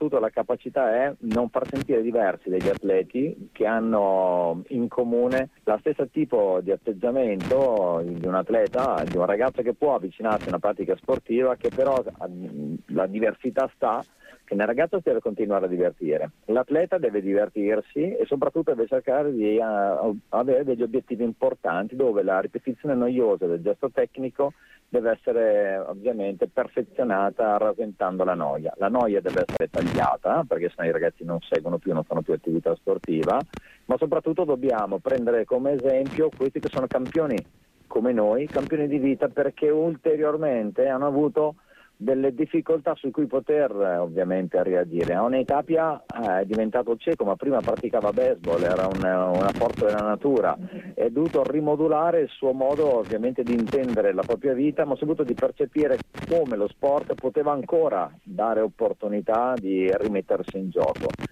soprattutto la capacità è non far sentire diversi degli atleti che hanno in comune la stessa tipo di atteggiamento di un atleta, di un ragazzo che può avvicinarsi a una pratica sportiva, che però la diversità sta che nel ragazzo si deve continuare a divertire, l'atleta deve divertirsi e soprattutto deve cercare di avere degli obiettivi importanti dove la ripetizione noiosa del gesto tecnico deve essere ovviamente perfezionata rasentando la noia. La noia deve essere tagliata perché sennò i ragazzi non seguono più, non fanno più attività sportiva, ma soprattutto dobbiamo prendere come esempio questi che sono campioni come noi, campioni di vita, perché ulteriormente hanno avuto delle difficoltà su cui poter ovviamente reagire. A un'età è diventato cieco, ma prima praticava baseball, era una forza della natura, è dovuto rimodulare il suo modo ovviamente di intendere la propria vita, ma soprattutto di percepire come lo sport poteva ancora dare opportunità di rimettersi in gioco.